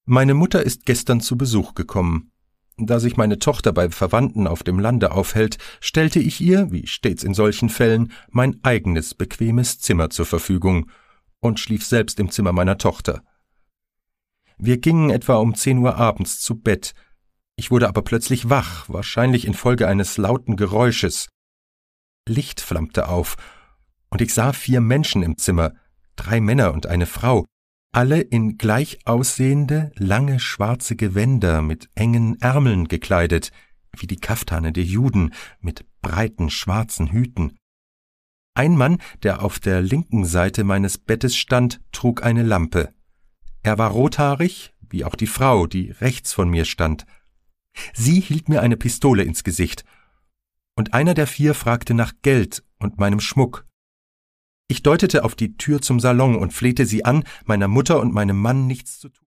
Meine Mutter ist gestern zu Besuch gekommen. Da sich meine Tochter bei Verwandten auf dem Lande aufhält, stellte ich ihr, wie stets in solchen Fällen, mein eigenes bequemes Zimmer zur Verfügung und schlief selbst im Zimmer meiner Tochter. Wir gingen etwa um 10 Uhr abends zu Bett. Ich wurde aber plötzlich wach, wahrscheinlich infolge eines lauten Geräusches. Licht flammte auf, und ich sah 4 Menschen im Zimmer, 3 Männer und eine Frau, alle in gleich aussehende, lange schwarze Gewänder mit engen Ärmeln gekleidet, wie die Kaftane der Juden, mit breiten schwarzen Hüten. Ein Mann, der auf der linken Seite meines Bettes stand, trug eine Lampe. Er war rothaarig, wie auch die Frau, die rechts von mir stand. Sie hielt mir eine Pistole ins Gesicht, und einer der 4 fragte nach Geld und meinem Schmuck. Ich deutete auf die Tür zum Salon und flehte sie an, meiner Mutter und meinem Mann nichts zu tun.